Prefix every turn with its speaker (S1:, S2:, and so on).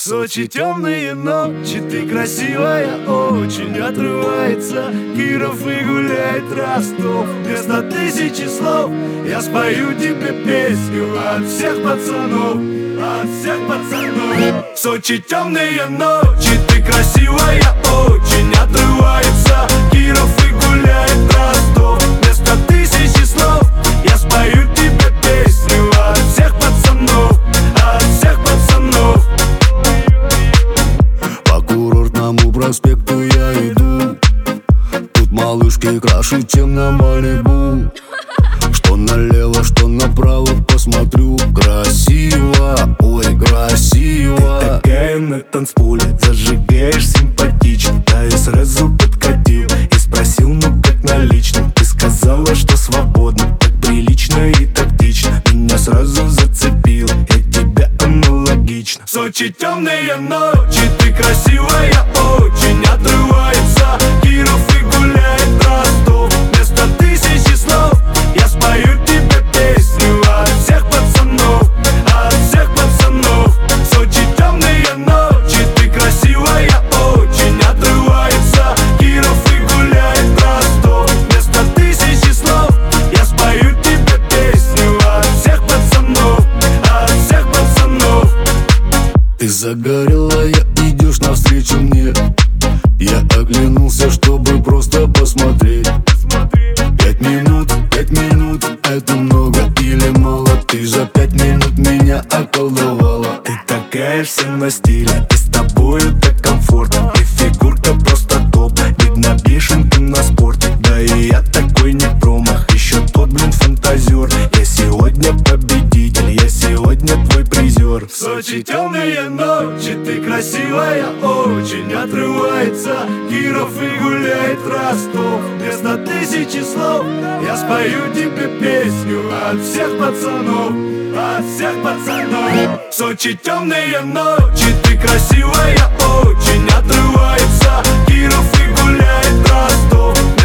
S1: В Сочи темные ночи, ты красивая очень. Отрывается Киров и гуляет Ростов. Вместо тысячи слов я спою тебе песню от всех пацанов, от всех пацанов. В Сочи темные ночи, ты красивая очень. Отрывается Киров и гуляет Ростов. Вместо тысячи слов я спою тебе песню от всех пацанов, от всех пацанов.
S2: По курортному проспекту я иду. Тут малышки краше, чем на Малибу. Что налево, что направо, посмотрю. Красиво, ой, красиво.
S1: Ты такая на танцполе, зажигаешь симпатично. Да я сразу подкатил и спросил, ну как на личном. Ты сказала, что свободно, так прилично и тактично. Меня сразу зацепил, я тебя аналогично. В Сочи темные ночи, ты красивая очень. Отрывается Киров и гуляет Ростов. Вместо тысячи слов я спою тебе песню от всех пацанов, от всех пацанов. В Сочи темные ночи, ты красивая очень. Отрывается Киров и гуляет Ростов. Вместо тысячи слов я спою тебе песню от всех пацанов, от всех пацанов.
S2: Ты загорелая, идешь навстречу мне. Я оглянулся, чтобы просто посмотреть. 5 минут, это много или мало? Ты за 5 минут меня околдовала.
S1: Ты такая вся на стиле, и с тобою так комфортно. И фигурка просто топ, видно бешенка на спорте. Да и я такой не промах, еще тот, блин, фантазер. Я сегодня победитель, я сегодня твой призер. В Сочи темные ночи, ты красивая очень. Отрывается Киров и гуляет Ростов. Вместо тысячи слов я спою тебе песню от всех пацанов, от всех пацанов. В Сочи темные ночи, ты красивая очень. Отрывается Киров и гуляет Ростов.